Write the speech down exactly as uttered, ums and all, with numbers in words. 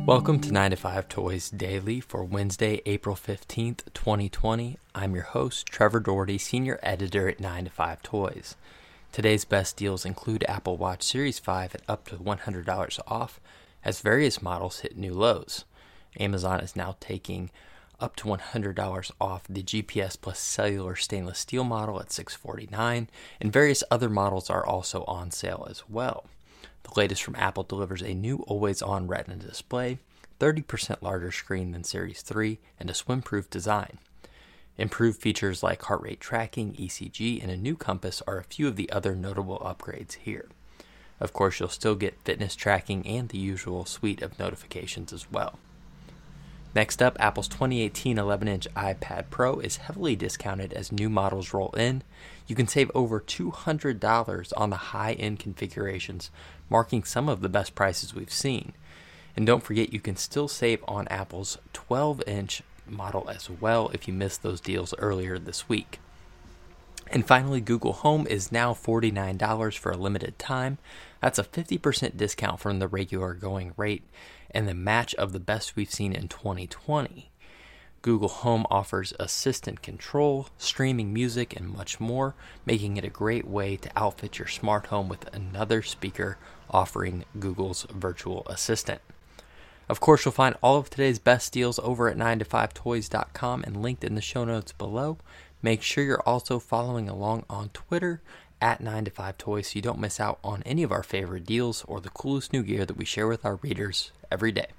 Welcome to nine to five Toys Daily for Wednesday, April fifteenth, twenty twenty. I'm your host, Trevor Doherty, Senior Editor at nine to five Toys. Today's best deals include Apple Watch Series five at up to one hundred dollars off, as various models hit new lows. Amazon is now taking up to one hundred dollars off the G P S Plus cellular stainless steel model at six hundred forty-nine dollars, and various other models are also on sale as well. The latest from Apple delivers a new always-on Retina display, thirty percent larger screen than Series three, and a swim-proof design. Improved features like heart rate tracking, E C G, and a new compass are a few of the other notable upgrades here. Of course, you'll still get fitness tracking and the usual suite of notifications as well. Next up, Apple's twenty eighteen eleven-inch iPad Pro is heavily discounted as new models roll in. You can save over two hundred dollars on the high-end configurations, marking some of the best prices we've seen. And don't forget, you can still save on Apple's twelve-inch model as well if you missed those deals earlier this week. And finally, Google Home is now forty-nine dollars for a limited time. That's a fifty percent discount from the regular going rate and the match of the best we've seen in twenty twenty. Google Home offers assistant control, streaming music, and much more, making it a great way to outfit your smart home with another speaker offering Google's virtual assistant. Of course, you'll find all of today's best deals over at nine to five toys dot com and linked in the show notes below. Make sure you're also following along on Twitter at nine to five toys so you don't miss out on any of our favorite deals or the coolest new gear that we share with our readers every day.